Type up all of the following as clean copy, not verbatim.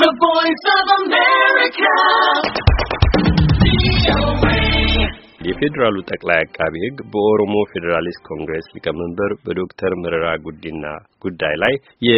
The Voice of America. የፌዴራሉ ጠቅላይ አቃቢ ሕግ በኦሮሞ ፌዴራሊስት ኮንግሬስ ሊቀመንበር በዶክተር መረራ ጉዲና ጉዳይ ላይ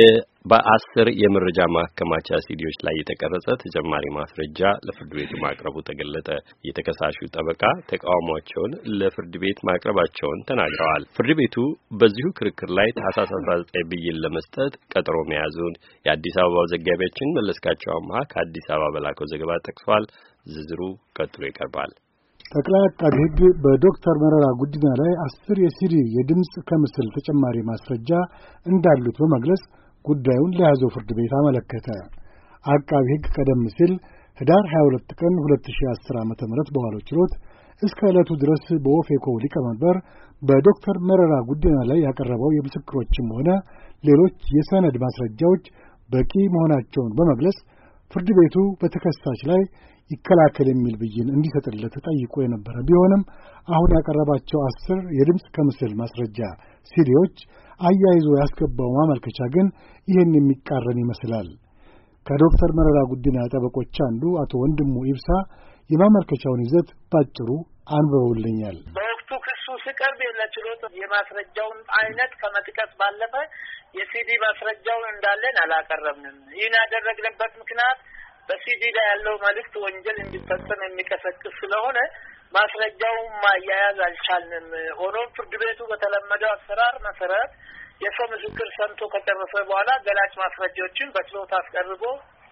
በ10 የመረጃ ማከማቻ ሲዲዎች ላይ የተቀረጸ ተጨማሪ ማስረጃ ለፍርድ ቤቱ ማቅረቡ ተገለጠ። የተከሳሹ ጠበቃ ተቃውሟቸውን ለፍርድ ቤት ማቅረባቸውን ተናግረዋል። ፍርድ ቤቱ በዚሁ ክርክር ላይ ታህሳስ 19 ብይን ለመስጠት ቀጠሮ መያዙን የአዲስ አበባው ዘጋቢያችን መለስካቸው አምሃ ከአዲስ አበባ በላከው ዘገባ ጠቅሷል። ዝርዝሩ ቀጥሎ ይቀርባል። ጠቅላይ አቃቢ ሕግ በዶክተር መረራ ጉዲና ላይ 10 የሲዲ የድምጽ ከምስል ተጨማሪ ማስረጃ እንዳሉት በመግለጽ ጉዳዩን ለያዘው ፍርድ ቤት አመለከተ። አቃቢ ሕግ ቀደም ሲል ህዳር 22 ቀን 2010 ዓ.ም በዋለው ችሎት እስከ ዕለቱ ድረስ በኦፌኮ ሊቀመንበር በዶክተር መረራ ጉዲና ላይ ያቀረበው የምስክሮችም ሆነ ሌሎች የሰነድ ማስረጃዎች በቂ መሆናቸውን በመግለጽ ፍርድ ቤቱ በተከሳሽ ላይ ይከላከል የሚል ብይን እንዲሰጥለት ጠይቆ የነበረ ቢሆንም አሁን ያቀረባቸው 10 የድምጽ ከምስል ማስረጃ ሲዲዎች አያይዞ ያስገባው ማመልከቻ ግን ይህን የሚቃረን ይመስላል። ከዶክተር መረራ ጉዲና ጠበቆች አንዱ አቶ ወንድሙ ኢብሳ የማመልከቻውን ይዘት ባጭሩ አንብበውልኛል። በወቅቱ ክሱ ሲቀርብ ለችሎት የማስረጃውን አይነት ከመጥቀስ ባለፈ የሲዲ ማስረጃውን እንዳለን አላቀረብንም። ይህን ያደረግንበት ምክንያት በሲዲ ላይ ያለው መልእክት ወንጀል እንዲፈጸም የሚቀሰቅስ ስለሆነ ማስረጃውን ማያያዝ አልቻልንም። ሆኖም ፍርድ ቤቱ በተለመደው አሰራር መሰረት የሰው ምስክር ሰምቶ ከጨረሰ በኋላ ገላጭ ማስረጃዎችን በችሎት አስቀርቦ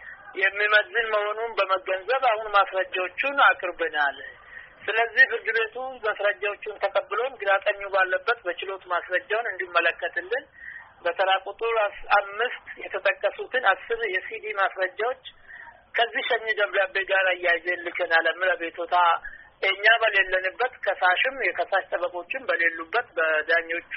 የሚመዝን መሆኑን በመገንዘብ አሁን ማስረጃዎቹን አቅርበናል። ስለዚህ ፍርድ ቤቱ ማስረጃዎቹን ተቀብሎን ግራ ቀኙ ባለበት በችሎት ማስረጃውን እንዲመለከትልን በተራ ቁጥር 5 የተጠቀሱትን 10 የሲዲ ማስረጃዎች ከዚህ ሸኝ ደብዳቤ ጋር አያይዘን ልከናል። ለቤቶታ እኛ በሌለንበት ከሳሽም የከሳሽ ጠበቆችም በሌሉበት በዳኞቹ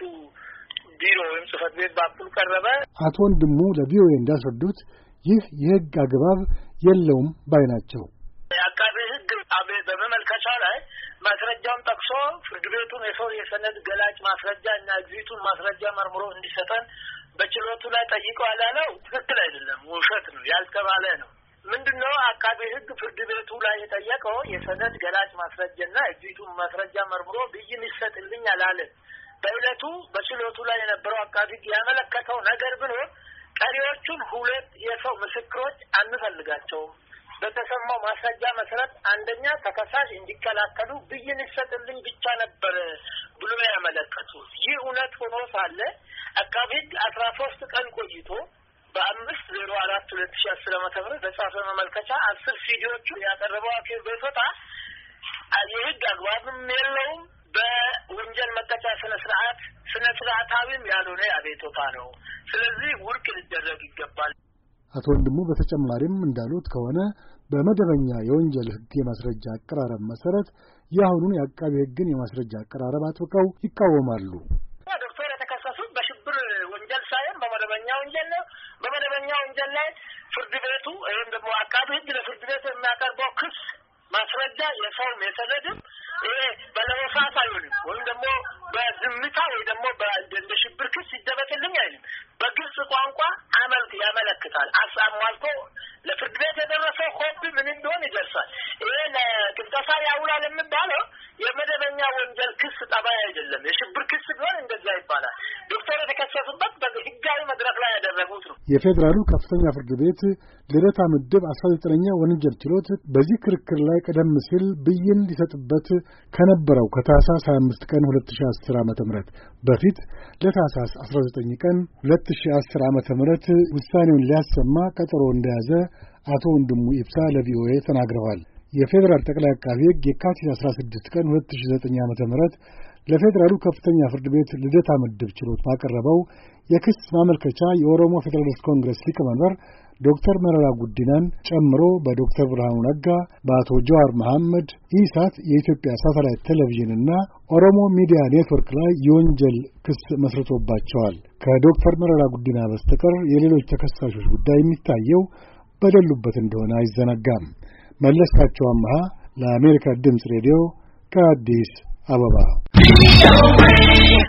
ቢሮ ወይም ጽሕፈት ቤት በኩል ቀረበ። አቶ ወንድሙ ለቪኦኤ እንዳስረዱት ይህ የሕግ አግባብ የለውም ባይ ናቸው። አቃቤ ሕግ በመመልከቻ ላይ ማስረጃውን ጠቅሶ ፍርድ ቤቱን የሰው የሰነድ ገላጭ ማስረጃ እና ኤግዚቱን ማስረጃ መርምሮ እንዲሰጠን በችሎቱ ላይ ጠይቀዋል ያለው ትክክል አይደለም፣ ውሸት ነው፣ ያልተባለ ነው። ምንድነው አቃቤ ሕግ ፍርድ ቤቱ ላይ የጠየቀው የሰነድ ገላጭ ማስረጃና ኤግዚቱን ማስረጃ መርምሮ ብይን ይሰጥልኝ አላለ። በእለቱ በችሎቱ ላይ የነበረው አቃቤ ሕግ ያመለከተው ነገር ቢኖር ቀሪዎቹን 2 የሰው ምስክሮች አንፈልጋቸውም፣ በተሰማው ማስረጃ መሰረት አንደኛ ተከሳሽ እንዲከላከሉ ብይን ይሰጥልኝ ብቻ ነበር ብሎ ያመለከቱት። ይህ እውነት ሆኖ ሳለ አቃቤ ሕግ 13 ቀን ቆይቶ በ5/04/2010 ዓ.ም በጻፈ መመልከቻ 10 ሲዲዎቹ ያቀረበው አኪል በፎታ የሕግ አግባብም የለውም፣ በወንጀል መቀጫ ስነ ስርዓታዊም ያልሆነ አቤቱታ ነው። ስለዚህ ውድቅ ሊደረግ ይገባል። አቶ ወንድሙ በተጨማሪም እንዳሉት ከሆነ በመደበኛ የወንጀል ሕግ የማስረጃ አቀራረብ መሰረት የአሁኑን የአቃቤ ሕግን የማስረጃ አቀራረብ አጥብቀው ይቃወማሉ። ዶክተር የተከሰሱት በሽብር ወንጀል ሳይሆን በመደበኛ ወንጀል ነው። በመደበኛ ወንጀል ላይ ፍርድ ቤቱ ወይም ደግሞ አቃቤ ሕግ ለፍርድ ቤቱ የሚያቀርበው ክስ ማስረጃ የሰውም የሰነድም ይሄ በለወሳት አይሆንም፣ ወይም ደግሞ በዝምታ ወይ ደግሞ እንደ ሽብር ክስ ይደበቅልኝ አይልም። በግልጽ ቋንቋ ያመለክታል። አሟልቶ ለፍርድ ቤት የደረሰው ኮፒ ምን እንደሆነ ይደርሳል። ይሄ ለቅስቀሳ ያውላል የሚባለው የመደበኛ ወንጀል ክስ ጠባይ አይደለም። የሽብር ክስ ቢሆን እንደዛ ይባላል። ዶክተር የተከሰሱበት በህጋዊ መድረክ ላይ ያደረጉት ነው። የፌዴራሉ ከፍተኛ ፍርድ ቤት ልደታ ምድብ 19ኛ ወንጀል ችሎት በዚህ ክርክር ላይ ቀደም ሲል ብይን ሊሰጥበት ከነበረው ከታህሳስ 25 ቀን 2010 ዓ.ም በፊት ለታህሳስ 19 ቀን 2010 ዓ.ም ውሳኔውን ሊያሰማ ቀጠሮ እንደያዘ አቶ ወንድሙ ኢብሳ ለቪኦኤ ተናግረዋል። የፌዴራል ጠቅላይ አቃቤ ሕግ የካቲት 16 ቀን 2009 ዓ.ም ለፌዴራሉ ከፍተኛ ፍርድ ቤት ልደታ ምድብ ችሎት ባቀረበው የክስ ማመልከቻ የኦሮሞ ፌዴራሊስት ኮንግሬስ ሊቀመንበር ዶክተር መረራ ጉዲናን ጨምሮ በዶክተር ብርሃኑ ነጋ፣ በአቶ ጀዋር መሐመድ፣ ኢሳት የኢትዮጵያ ሳተላይት ቴሌቪዥንና ኦሮሞ ሚዲያ ኔትወርክ ላይ የወንጀል ክስ መስርቶባቸዋል። ከዶክተር መረራ ጉዲና በስተቀር የሌሎች ተከሳሾች ጉዳይ የሚታየው በደሉበት እንደሆነ አይዘነጋም። መለስካቸው አምሃ ለአሜሪካ ድምፅ ሬዲዮ ከአዲስ አበባ